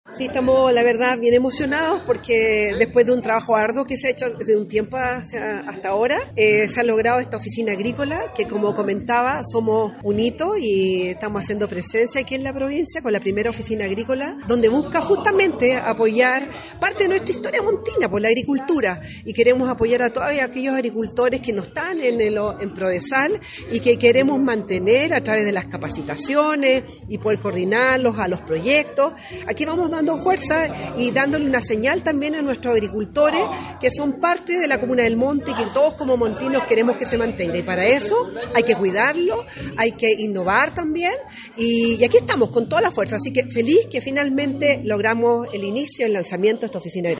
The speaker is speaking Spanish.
Sí, estamos, la verdad, bien emocionados porque después de un trabajo arduo que se ha hecho desde un tiempo hasta ahora, se ha logrado esta oficina agrícola que, como comentaba, somos un hito y estamos haciendo presencia aquí en la provincia con la primera oficina agrícola, donde busca justamente apoyar parte de nuestra historia montina por la agricultura, y queremos apoyar a todos aquellos agricultores que no están en Prodesal y que queremos mantener a través de las capacitaciones y poder coordinarlos a los proyectos. Aquí vamos dando fuerza y dándole una señal también a nuestros agricultores que son parte de la Comuna del Monte y que todos como montinos queremos que se mantenga, y para eso hay que cuidarlo, hay que innovar también, y aquí estamos con toda la fuerza, así que feliz que finalmente logramos el inicio, el lanzamiento de esta oficina.